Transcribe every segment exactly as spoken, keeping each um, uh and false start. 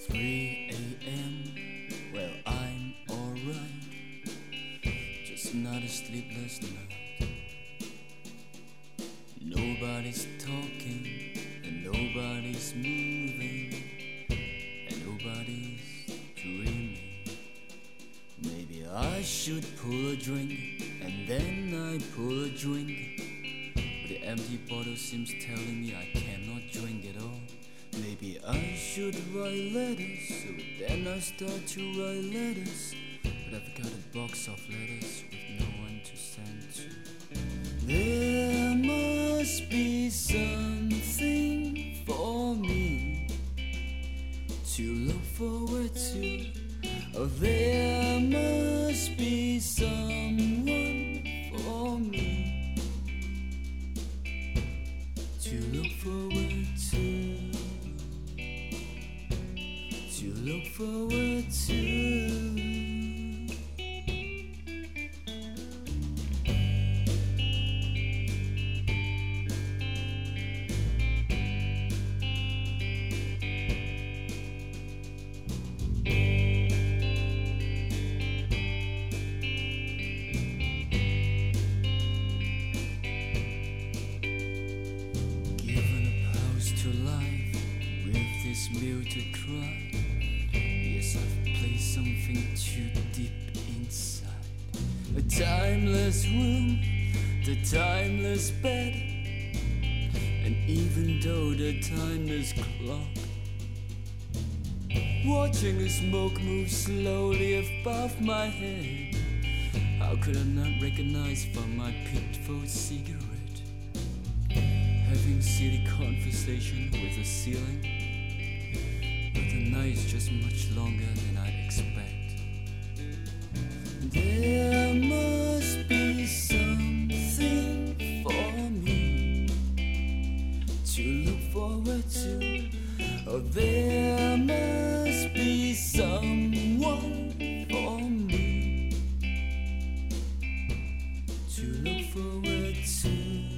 three a.m. Well, I'm alright. Just another sleepless night. Nobody's talking, and nobody's moving, and nobody's dreaming. Maybe I should pull a drink, and then I pull a drink. But the empty bottle seems telling me I cannot drink at all. Maybe I should write letters, so then I start to write letters. But I've got a box of letters with no one to send to. There must be something for me to look forward to. Oh, there must be someone for me to look forward to. To look forward to. To life with this muted cry. Yes, I've placed something too deep inside. A timeless room, the timeless bed, and even though the timeless clock, watching the smoke move slowly above my head. How could I not recognize from my pitfall cigarette? Having silly conversation with the ceiling, but the night is just much longer than I'd expect. There must be something for me to look forward to. Oh, there must be someone for me to look forward to.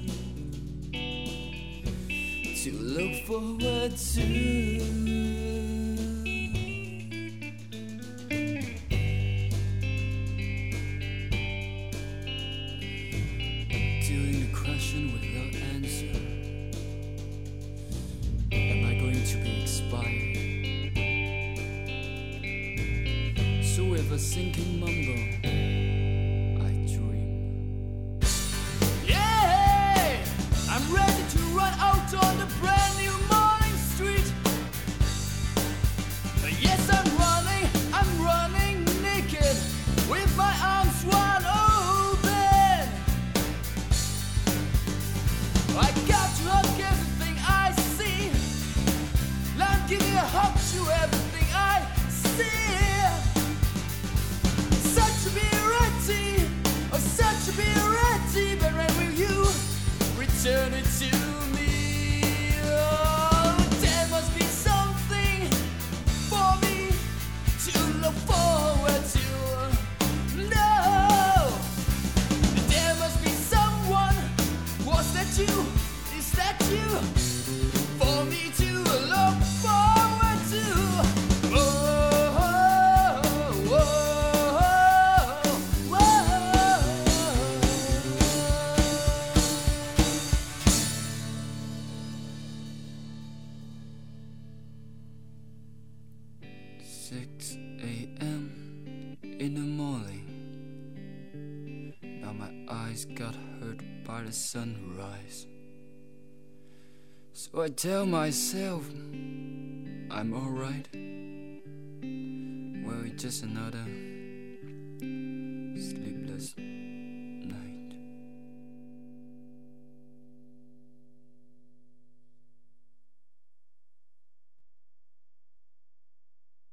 To look forward to. Dealing the question without answer. Am I going to be expired? So with a sinking mumble, I dream. Yeah, I'm ready to run out on the brand new morning street. Yes, I'm running, I'm running naked with my arms wide open. I got to hug everything I see. I'm giving a hug to everything I see. Such a beauty, oh such a beauty, but when will you return it to me? Oh, there must be something for me to look forward to. No, there must be someone. Was that you? Is that you? For me to look forward to. Oh, oh, oh, oh, oh. six a.m. in the morning. Now my eyes got hurt by the sunrise. So I tell myself I'm alright. Well, it's just another